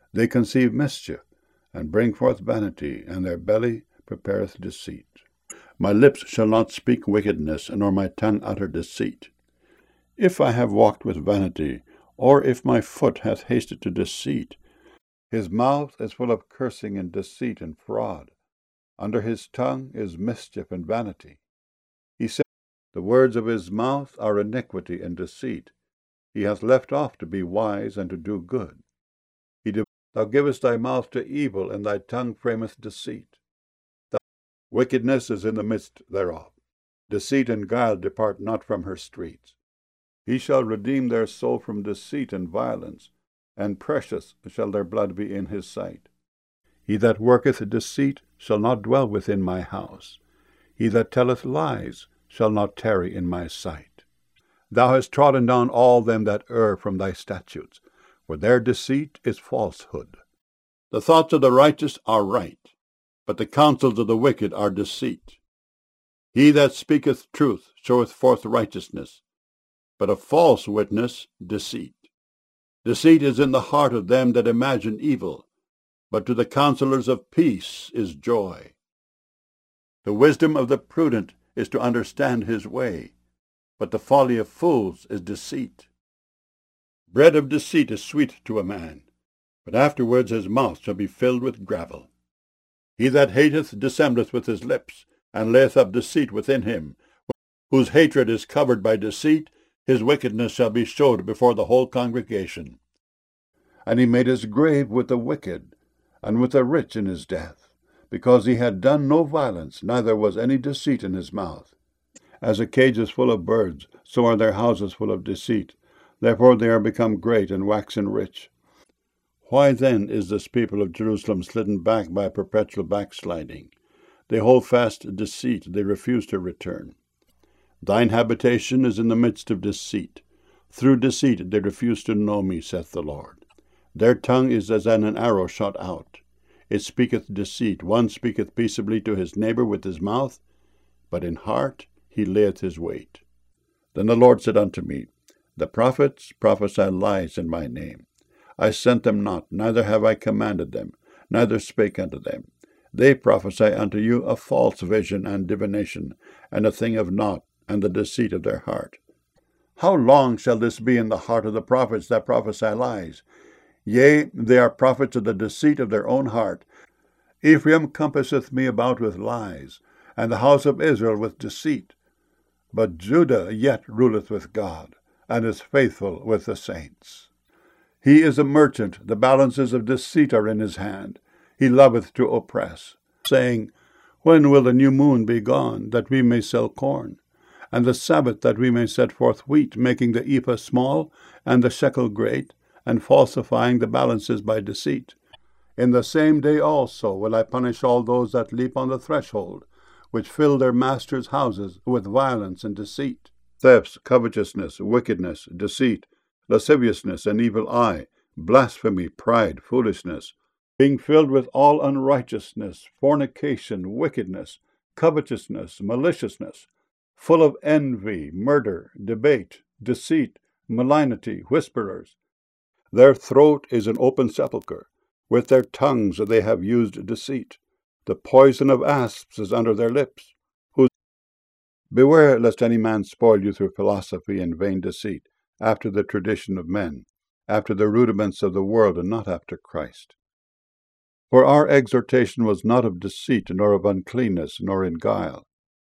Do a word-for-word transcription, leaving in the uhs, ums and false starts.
They conceive mischief, and bring forth vanity, and their belly prepareth deceit. My lips shall not speak wickedness, nor my tongue utter deceit. If I have walked with vanity, or if my foot hath hasted to deceit, his mouth is full of cursing and deceit and fraud. Under his tongue is mischief and vanity. He said, the words of his mouth are iniquity and deceit. He hath left off to be wise and to do good. He de- Thou givest thy mouth to evil, and thy tongue frameth deceit. Thou- Wickedness is in the midst thereof. Deceit and guile depart not from her streets. He shall redeem their soul from deceit and violence, and precious shall their blood be in his sight. He that worketh deceit shall not dwell within my house. He that telleth lies shall not tarry in my sight. Thou hast trodden down all them that err from thy statutes, for their deceit is falsehood. The thoughts of the righteous are right, but the counsels of the wicked are deceit. He that speaketh truth showeth forth righteousness, but a false witness deceit. Deceit is in the heart of them that imagine evil, but to the counselors of peace is joy. The wisdom of the prudent is to understand his way, but the folly of fools is deceit. Bread of deceit is sweet to a man, but afterwards his mouth shall be filled with gravel. He that hateth dissembleth with his lips, and layeth up deceit within him. Whose hatred is covered by deceit, his wickedness shall be showed before the whole congregation. And he made his grave with the wicked, and with the rich in his death, because he had done no violence, neither was any deceit in his mouth. As a cage is full of birds, so are their houses full of deceit. Therefore they are become great and waxen rich. Why then is this people of Jerusalem slidden back by perpetual backsliding? They hold fast deceit, they refuse to return. Thine habitation is in the midst of deceit. Through deceit they refuse to know me, saith the Lord. Their tongue is as an arrow shot out. It speaketh deceit. One speaketh peaceably to his neighbor with his mouth, but in heart he layeth his wait. Then the Lord said unto me, The prophets prophesy lies in my name. I sent them not, neither have I commanded them, neither spake unto them. They prophesy unto you a false vision and divination, and a thing of naught, and the deceit of their heart. How long shall this be in the heart of the prophets that prophesy lies? Yea, they are prophets of the deceit of their own heart. Ephraim compasseth me about with lies, and the house of Israel with deceit. But Judah yet ruleth with God, and is faithful with the saints. He is a merchant, the balances of deceit are in his hand. He loveth to oppress, saying, When will the new moon be gone, that we may sell corn? And the Sabbath, that we may set forth wheat, making the ephah small, and the shekel great, and falsifying the balances by deceit. In the same day also will I punish all those that leap on the threshold, which fill their masters' houses with violence and deceit, thefts, covetousness, wickedness, deceit, lasciviousness, and evil eye, blasphemy, pride, foolishness, being filled with all unrighteousness, fornication, wickedness, covetousness, maliciousness, full of envy, murder, debate, deceit, malignity, whisperers. Their throat is an open sepulchre. With their tongues they have used deceit. The poison of asps is under their lips. Whose... Beware lest any man spoil you through philosophy and vain deceit, after the tradition of men, after the rudiments of the world, and not after Christ. For our exhortation was not of deceit, nor of uncleanness, nor in guile.